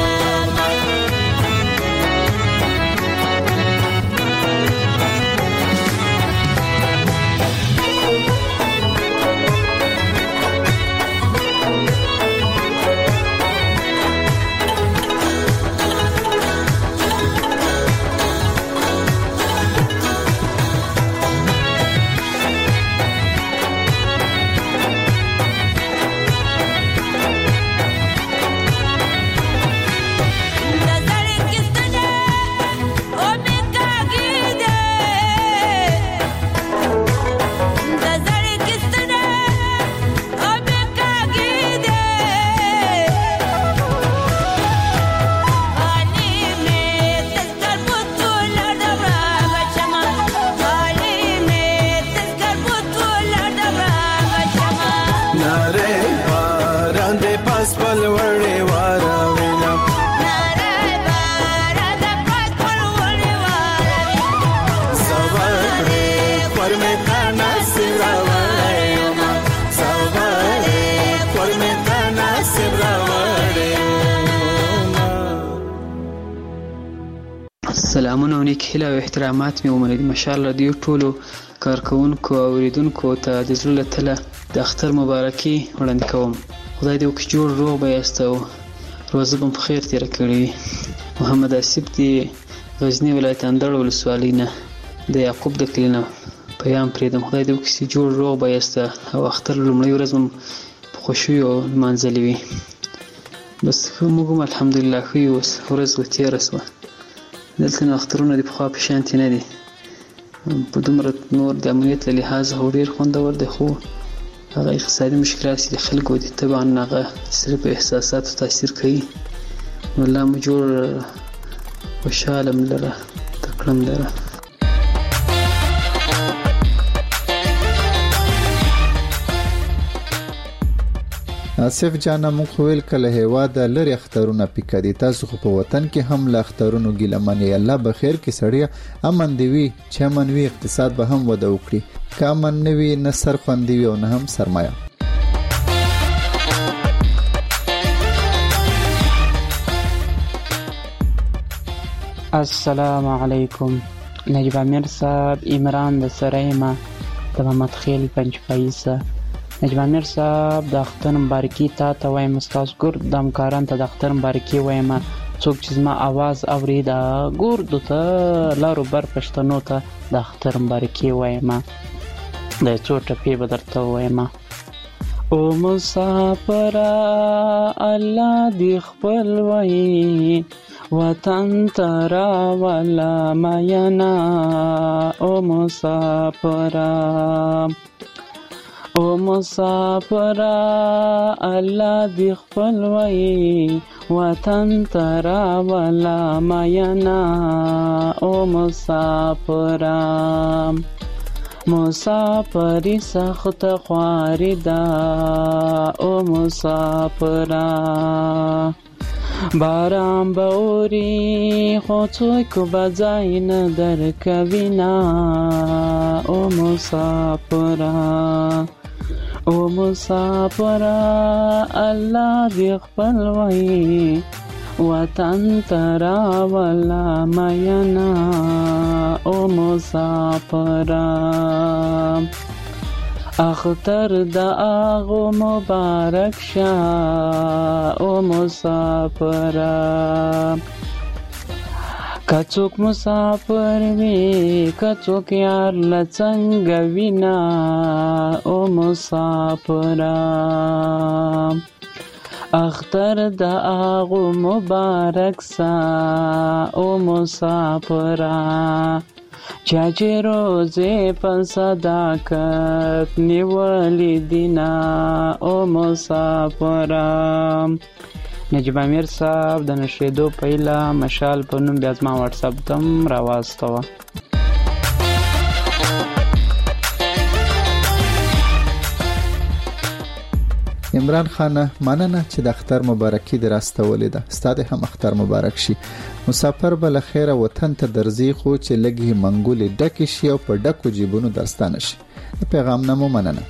سلامونه او نیک هیله او احترامات مې ومنئ. مشال رادیو ټولو کارکونکو او اوریدونکو ته د زړه له تله د اختر مبارکي وړاندې کوم. خدای دې وکړي جوړ روغ به یاست او روزه به مو په خیر تېره کړې وي. محمد آصف دې غزني ولایت اندړ ولسوالۍ نه د یعقوب د کلي نه پیام پرېږدم. خدای دې وکړي جوړ روغ به یاست او اختر لومړۍ ورځ مو په خوښیو لمانځلې وي. بس موږ هم الحمدلله ښه یو. اوس ورځ وتېره شوه. دلته نو اخترونه د پخوا په شانتې نه دي. په دومره نور د امنیت له لحاظه هو ډېر خوندور دی، خو هغه اقتصادي مشکلات چې د خلکو دي طبعا هغه صرف په احساساتو تاثیر کوي. نو الله مو جوړ خوشحاله م لره تکړه م لره. آصف جانا مونږ ویل کله هیواد لري اخترونه پکې دي، تاسو خو په وطن کې هم لا اخترونو ګیله منئ. الله به خیر کې سړی امن دی وي چې امن وي اقتصاد به هم وده وکړي. که امن نه وي نه سر خوندي وي او نه هم سرمایه. السلام علیکم. نجیب امیر صاحب عمران د سرایما د محمد خیل پنځپایسه. نجیب امیر صاحب د اختر مبارکي تا ته وایم، ستاسو ګور د همکاران ته د اختر مبارکي وایم. څوک چې زما आवाज اوري د ګوردو ته لارو بر پښتنو ته د اختر مبارکي وایم. د څو ټپې به درته وایم. او مسافر الله دې خپل وای وطن ترا ولا مینا. او مسافر او مسافر الله دې خپل وای وطن ترا ولا مینا. او مسافر مسافری سخت خواری دا. او مسافر باران باوری خو څوک به ځای نه درکوینا. او مسافر او مسافر الله دې خپل وای وطن ترا ولا مینا. او مسافر اختر د اغو مبارک شه. او مسافر کڅوک مسافر وی کڅوک یار لڅنګ وینا. او مسافر اختر د اغو مبارک سا. او مسافر چې روزه په صداقت نیولې دینا او مسافرام. نجیب امیر صاحب د نشریدو پیله مشال په نوم بیا زما واتس اپ تم راواستوه. عمران خان مننه چې د اختر مبارکي دراستولې ده. ستاسو هم اختر مبارک شي. مسافر بل خیره وطن ته درځي خو چې لګي منګولې ډکې شي او په ډکو جیبونو داستانه شي. پیغام نمو مننه.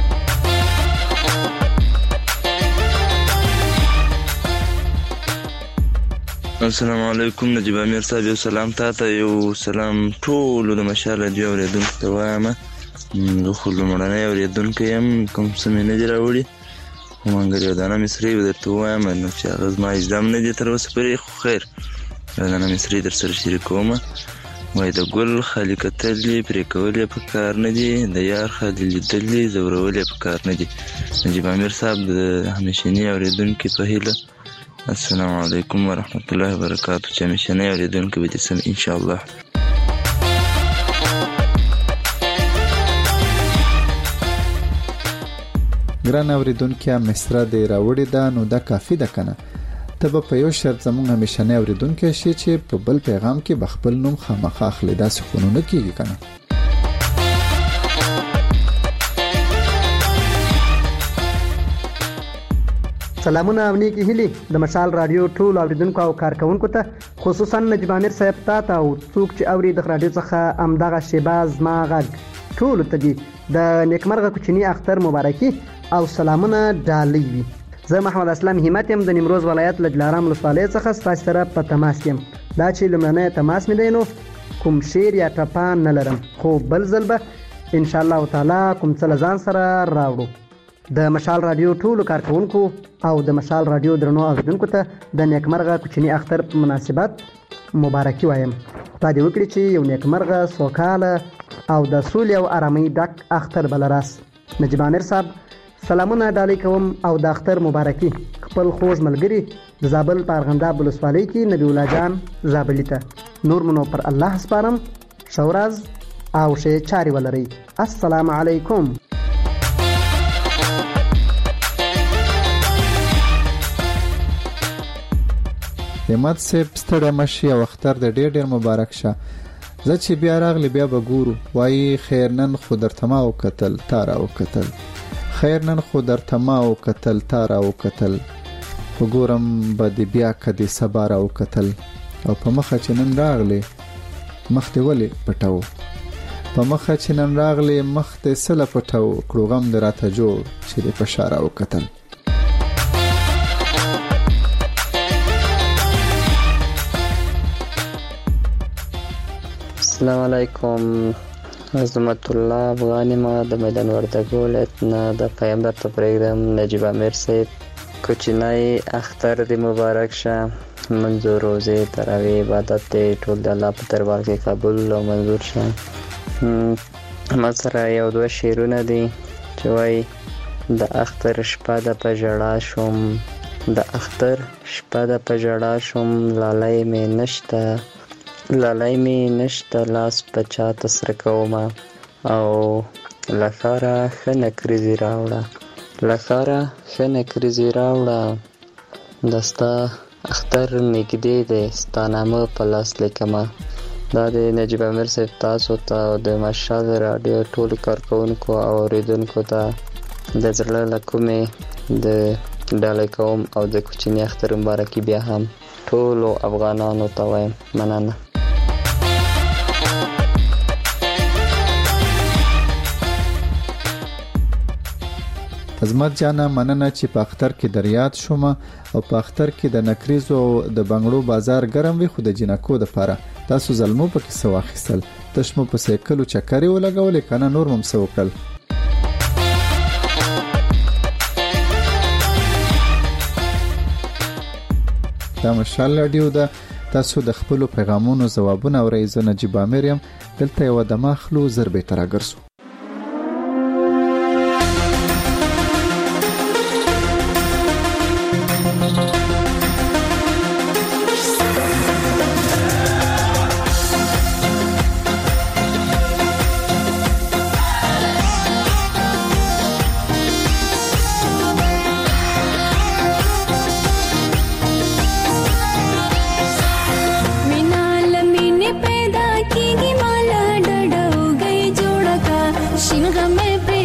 السلام علیکم نجیب امیر صاحب، یو سلام تاته، یو سلام ټول د مشال دی اوریدونکو ته وایم. زه خو لمړنی اوریدونکی یم، کوم څه مې نه دي راوړي، خو مګر یو دانه مصري به درته ووایم نو چې هغه زما اجدام نه دي تر اوسه پورې، خو خیر یو دانه مصري در سره شریکوم. وایي د ګل خالي کتل دي پرې کول یې په کار نه دي، د یار خالي لیدل دي ځورول یې په کار نه دي. نجیب امیر صاحب د همیشني اوریدونکي په هیله السلام علیکم ورحمت الله وبرکاتہ، چې همیشني اوریدونکي به دې سم ان شاء الله. ګران اوریدونکي مصره دې راوړې ده نو دا کافی ده کنه. ته به په یو شرط زموږ همیشني اوریدونکي شي چې په بل پیغام کې بخپل نوم خامخا اخلي، داسې خونونه کیږي کنه. سلامونه او نیکی هیلي د مشال رادیو ټول اوریدونکو او کارکونکو ته، خصوصا نجیب امیر صاحب ته او څوک چې اوري د رادیو څخه امدغه شیباز ما غږ ټول ته دي د نیکمرغه کوچنی اختر مبارکي او سلامونه ډالۍ وي. زه محمد اسلام همت يم د نیمروز ولایت لجلارام ولسوالۍ څخه ستاسو سره په تماس یم. دا چې لمړنی تماس مې دی نو کوم شعر یا ټپه نه لرم، خو بل ځل به ان شاء الله تعالی کوم څه ځان سره راوړو. د مشال رادیو ټول کارکونکو او د مشال رادیو درنو اوریدونکو ته د نیکمرغه کوچنی اختر په مناسبت مبارکي وایم. تا دې وکړي چې یو نیکمرغه سوکاله او د سولې او آرامۍ ډک اختر بلراس. نجیب امیر صاحب سلامونه ډالۍ کوم او د اختر مبارکي خپل خوږ ملګری د زابل په ارغنداب ولسوالۍ کې نبی الله جان زابلی ته. نور منو پر الله سپارم. شوراز او شه چاري ولري. السلام علیکم. همت صاحب ستړی مشي او اختر د ډېر ډېر مبارک شه. زه چې بیا راغلی بیا به ګورو. وایي خیر نن خو درته ما وکتل تا را وکتل، خیر نن خو درته ما وکتل تا را وکتل، خو ګورم به دې بیا کدې سبا را وکتل، او په مخه چې نن راغلی مخ دې ولې پټو، په مخه چې نن راغلی مخ دې سله پټو، کړو غم دې راته جوړ چې دې په شا را وکتل. السلام علیکم. عظمت الله افغانی ما د میدان وردګو ولایت نه د پیغمبر ته پرېږدم. نجیب امیر صاحب کوچنی اختر دې مبارک شه. منظور روزه تراویح عبادت دې ټول د الله په دربار کې قبول او منظور شه. ما سره یو دوه شعرونه دي چې وایي د اختر شپه د په ژړا شوم، د اختر شپه د په ژړا شوم، لالی مې نشته لالی می نشته لاس په چاته سره کومه، او لخاره ښه نکریزي راوړه، لخاره ښه نکریزي راوړه، دستا اختر نږدې دی ستا نامه په لاس لیکمه. دا د نجیب امیر صاحب تاسو ته او د مشال راډیو ټولو کارکونکو او اورېدونکو ته د زړه له کومې د ډالۍ کوم او د کوچني اختر مبارکي بیا هم ټولو افغانانو ته وایم. مننه. عظمت جانا مننه چې په اختر کې دریاد شوم او په اختر کې د نکریزو او د بنگړو بازار ګرم وي، خو د جنکو د پاره تاسو ظلمو پکې سو اخیستل، تشمو په سیکلو چکرې ولګولې کنه نور مم سو وکړل. دا مشال رادیو ده، تاسو د خپل پیغامونو ځوابونه اورئ. زه نجیب امیر یم، دلته یو د ماخلو زر به تر اگرسو.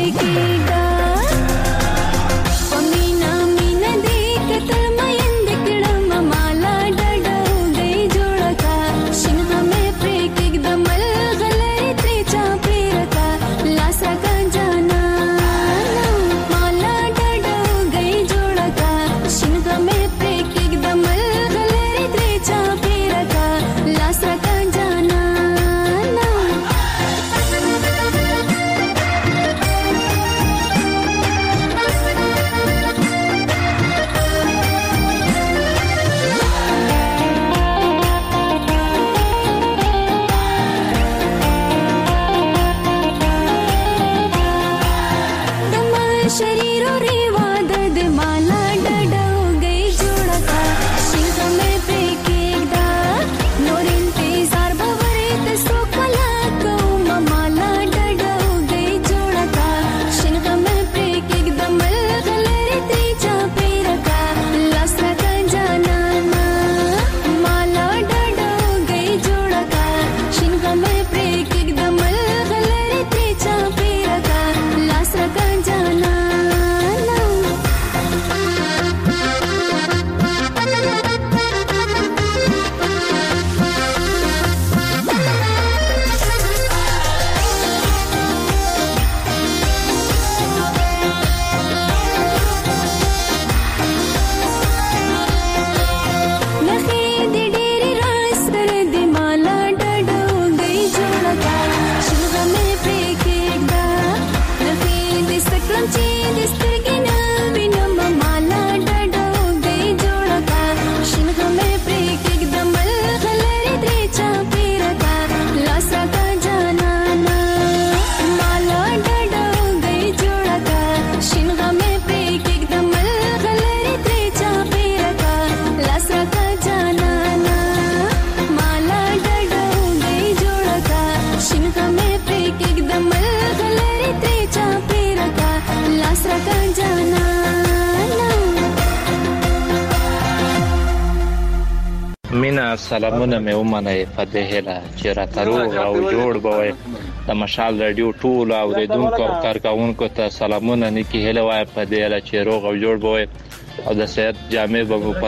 مینا سلامونه مې ومنئ په دې هیله چې راته روغ او جوړ به وئ. د مشال رادیو ټولو اورېدونکو او کارکوونکو ته سلامونه نیکې هیلې وایم په دې هیله چې روغ او جوړ به وئ او د صحت جامې به مو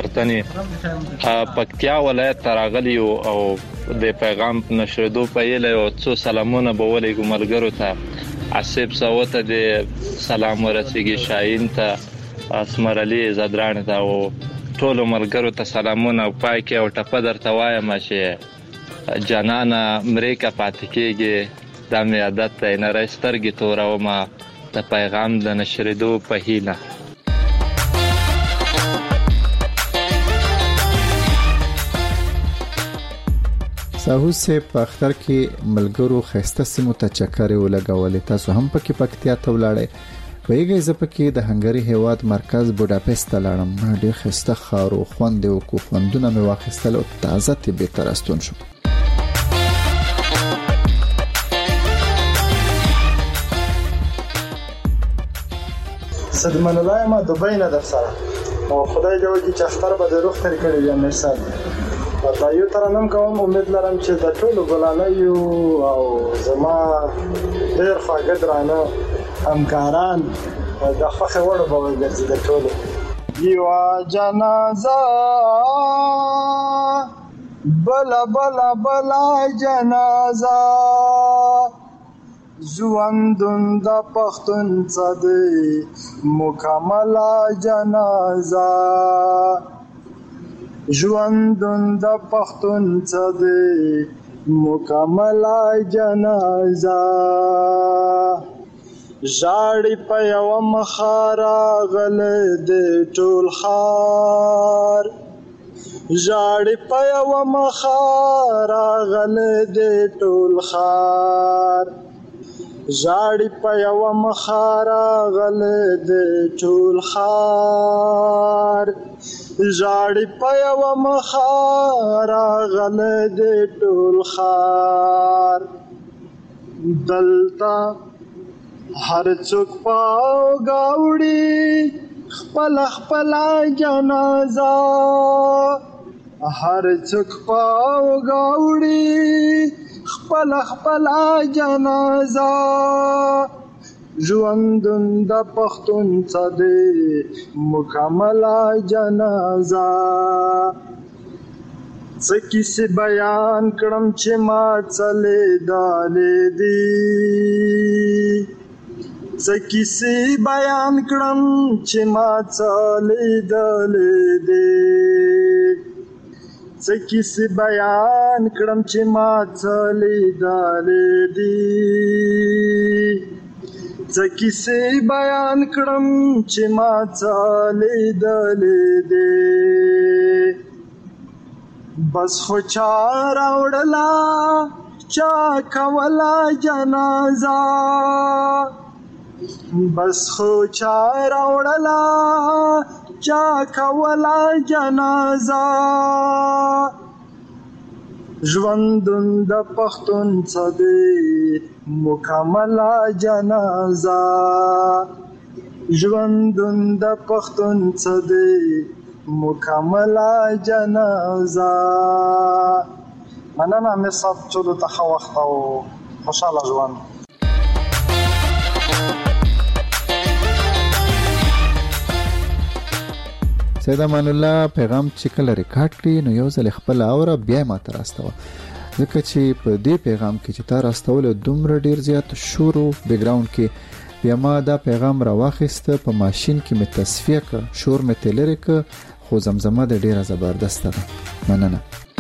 پرتنې. پکتیا ولایت ته راغلي یو او د پیغام نشریدو په هیله یو څو سلامونه به ولېږو ملګرو ته. عصیب ساو ته د سلام ورسیږي، شاهین ته، اسمر علي زدران ته او ټول ملګرو ته سلامونه. او پای کې او ټپه درته وایم چې جانانه مریکه پاتې کېږي، دا مې عادت دی، نری سترګې تورومه د پیغام د نشریدو په هیله. ساهو سه په اختر کې ملګرو خسته سیمو ته چکرې ولګولې. تاسو هم پکې پکتیا ته ولاړې. ویګي زپکې د هنګری هیواد مرکز بوداپست ته لاړم. ډېر خسته خارو خوند او کو خوندونه مې واخیستل او تازه طبي ترستون شو. صدمن الله ما دوبۍ نه در سره او خدای دې وکړي چې اختر به د روغ تر کړی یا مرساد دا یو ترانم کوم. امید لرم چې د ټولو ګلانیو او زما ډېر خواږه درانه همکاران د خوښې وړ به وګرځي د ټولو. یوه جنازه بله بله بله جنازه ژوندون د پښتون څه دی مکمله جنازه ژوندون د پښتون څه دی مکمله جنازه ژاړي په یوه مخه راغلی دی ټول ښار ژاړي په یوه مخه راغلی دی ټول ښار ژاړي په یوه مخه راغلی دی ټول ښار ژاړي په یوه مخه راغلی دی ټول ښار دلته هر څوک پاوګه وړي خپله خپله جنازه هر څوک پاوګه وړي خپله خپله جنازه ژوندون د پښتون څه دی مکمله جنازه څه کیسې بیان کړم چې ما څه لیدلې دي څه کیسې بیان کړم چې ما څه لیدلې دي څه کیسې بیان کړم چې ما څه لیدلې دي څه کیسې بیان کړم چې ما څه لیدلې دي بس خو چا راوړله چا کوله جنازه بس خو چا راوړله چا کوله جنازه ژوندون د پښتون څه دی مکمله جنازه ژوندون د پښتون څه دی مکمله جنازه مننه امیر صاحب ټولو ته ښه وخت او خوشحاله ژوند سید امان الله پیغام چې کله ریکارډ کړي نو یو ځل خپل اوره بیا ما ته راستوه ځکه چې په دې پیغام کې چې تا راستول دومره ډیر زیات شور او بیک ګراوند کې بیا ما دا پیغام راواخیسته په ماشين کې مې تصفیه کړ شور مې تلری ک خو زمزمه د ډیره زبردسته ده مننه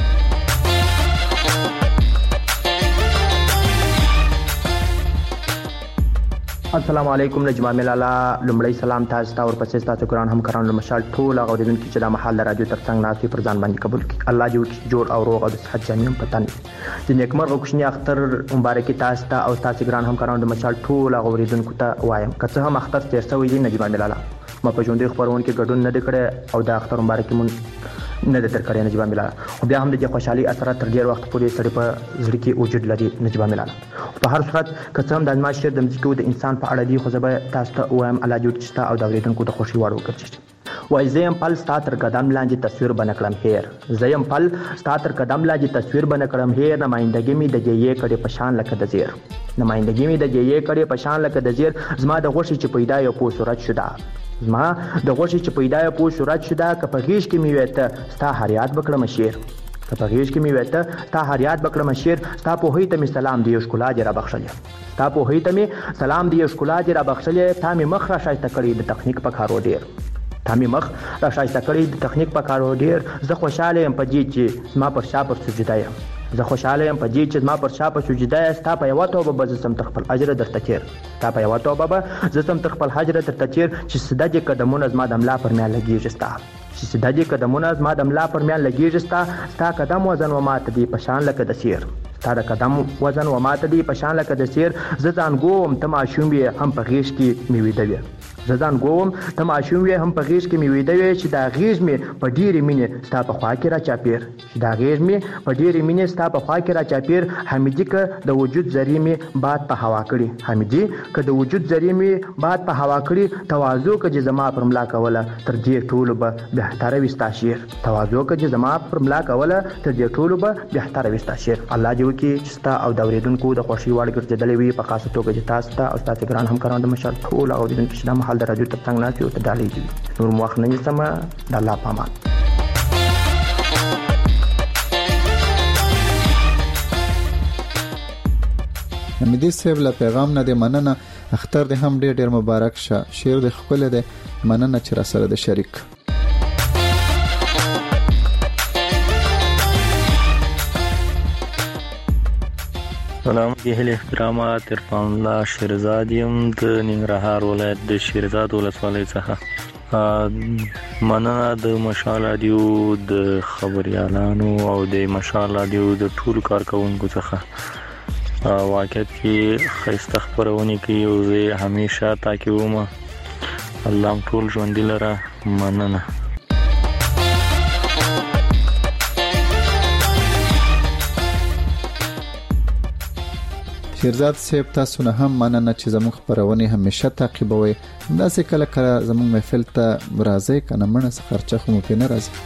السلام علیکم نجمه ملاله لمړی سلام تاسو ته او پسې تاسو ګران همکارانو مشال ټول هغه ودونکو چې د محل رادیو ترڅنګ ناسي پر ځان باندې قبول کړي الله دې وکړي جوړ او روغ او د صحت جامع پتن چې نیکمرغه کوشنی اختر مبارکي تاسو ته او تاسو ګران همکارانو د مشال ټول هغه ودونکو ته وایم که څه هم اختر تیر شوی دی نجمه ملاله ما په ژوندۍ خبرونه کې ګډون نه کړي او د اختر مبارکي مون نه د تر کړی نجمه ملاله خو بیا هم د خوشحالي اثرات تر ډیر وخت پورې سړی په زړه کې وجود لري نجمه ملاله په هر صورت که څه هم د ما شعر د مځکو د انسان په اړه دی خو زه به تاسو ته وایم الله دې وکړي او د اورېدونکو د خوښي وړ وګرځي وای زیم پل ستا تر قدم لاندې تصویر بنه کړم هیر زیم پل ستا تر قدم لاندې تصویر بنه کړم هیر نمائندګي می د جې کړي پشان لکه د زیر نمائندګي می د جې کړي پشان لکه د زیر زما د غوښي چې پیدا یو په صورت شوه زما د غوښي چې پیدا یو په صورت شوه که په غیش کې می وته ستا هریات بکړم شیر که په غیش کې می وته ستا هریات بکړم شیر ستا په هی ته می سلام دی ښکلا دې را بخښلې تا په هی ته می سلام دی ښکلا دې را بخښلې تا می مخ را شایسته کړی د تخنیک په کارو ډیر تا می مخ را شایسته کړی د تخنیک په کارو ډیر زه خوشاله یم په دې چې ما پر شا پر سجده یم زه خوشاله یم په دې چې ما پر شا پر سجده یم ستا په یو توبه به زم تر خپل اجر درته تیر تا په یو توبه به زم تر خپل حجر درته تیر چې سده دې قدمونه زما د ملا پر میا لګیږي ستا چې سده دې قدمونه زما د ملا پر میا لګیږي ستا ستا قدم وزن و ماته دی پشان لکه د سیر تا د قدم وزن و ماته دی پشان لکه د سیر زه ځان ګوم ته ماشوم وي هم په غیش کې می ویده وي زه ځان ګوم ته ماشوم وي هم په غیش کې می ویده وي چې دا غیش می په ډیره مینه ستا په خوا کې را چاپیر چې دا غیش می په ډیره مینه ستا په خوا کې را چاپیر حمیدی ک د وجود ذری می باد په هوا کړي حمیدی ک د وجود ذری می باد په هوا کړي تواضع ک چې زما پر ملا کوله تر دې ټولو به بهتره وستا شیر تواضع ک چې زما پر ملا کوله تر دې ټولو به بهتره وستا شیر الله دې وکړي چې ستا او د اوریدونکو د خوشي وړ ګرځېدلې وي په خاصه توګه چې تاسو ته او تاسو ګران همکارانو د مشال ټول اوریدونکو چې د محل د رادیو ترڅنګ ناست یو ته ډالۍ دي نور مو وخت نه نیسم د الله په امان حمیدی صاحب له پیغام نه د مننه اختر د هم ډیر ډیر مبارک شه شعر د خپل د مننه چې را سره د شریک سلام جهل احترامات عرفان الله شیرزادیم د ننګرهار ولایت د شیرزاد ولسوالۍ څخه مننه د مشال رادیو د خبريالانو او د مشال رادیو د ټول کارکونکو څخه واقعیت کې خسته خبرونه کوي او زه همیشه تاکیوم الله ټول ژوند لره مننه شیرزاد صاحب تاسو نه هم مننه چې زموږ خبرونه همیشه تعقیبوي دا څه کله کله زموږ محفل ته راځي کنه منه څه خرچه خو مو په نه راځي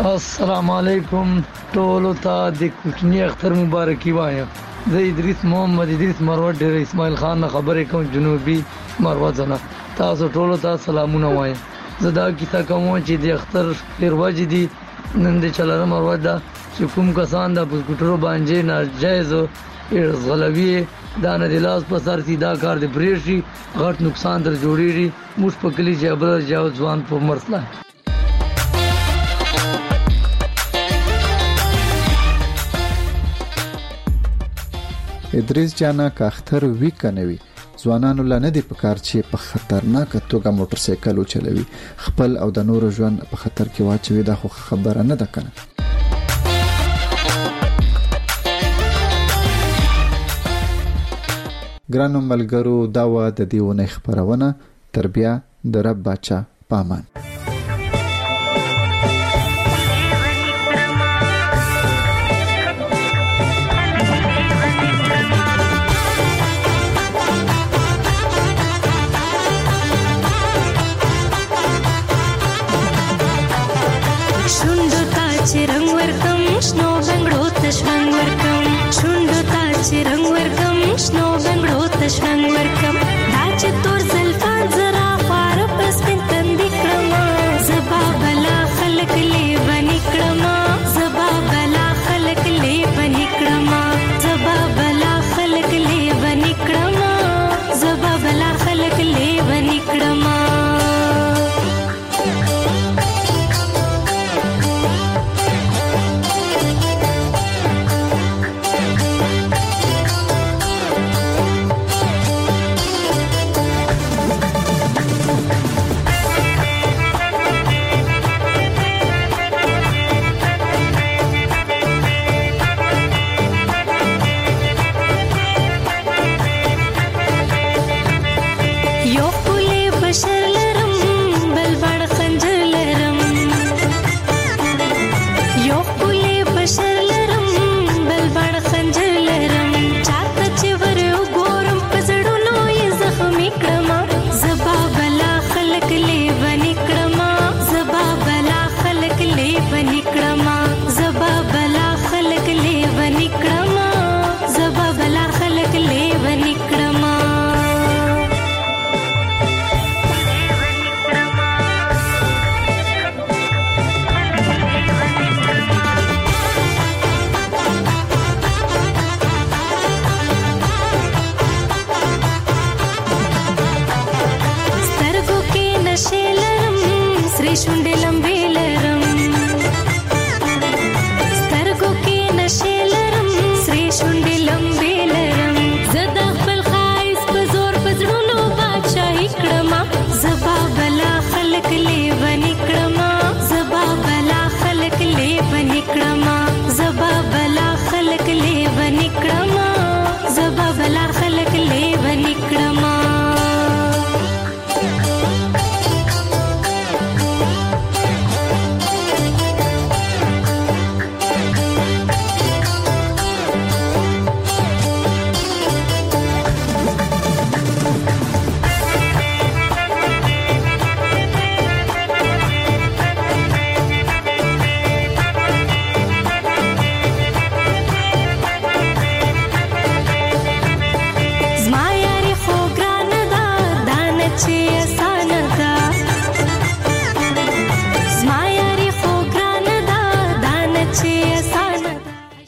السلام علیکم ټولو ته د کوچنی اختر مبارکي وایم. زه ادریس محمد ادریس مروت ډیر اسماعیل خان نه خبرې کوم جنوبي مروت نه. تاسو ټولو ته سلامونه وایم. زه دا کیسه کوم چې د اختر پیروج دي نن د چلره مروت دا چې کوم کسان د بسکټرو باندې ناجایز غلوي دا نه د لاس په سر سیدا کار د پریشي غټ نقصان در جوړیږي. موږ په کلی جبر جاو ځوان په مرسله ادریس جانا که اختر وی کنوي ځوانانو لنه دي په کار چې په خطرناک توګه موټر سایکل چلوي خپل او د نورو ژوند په خطر کې واچوي. دا خو خبره نه ده کنه. ګرانو ملګرو دا و د دیونه خبرونه تربیه د رب بچا پامان. रंग वर्कम स्नो बंगड़ो तशरंग वर्कम छुंडो ताच रंग वर्कम स्नो बंगड़ो तशरंग वर्कम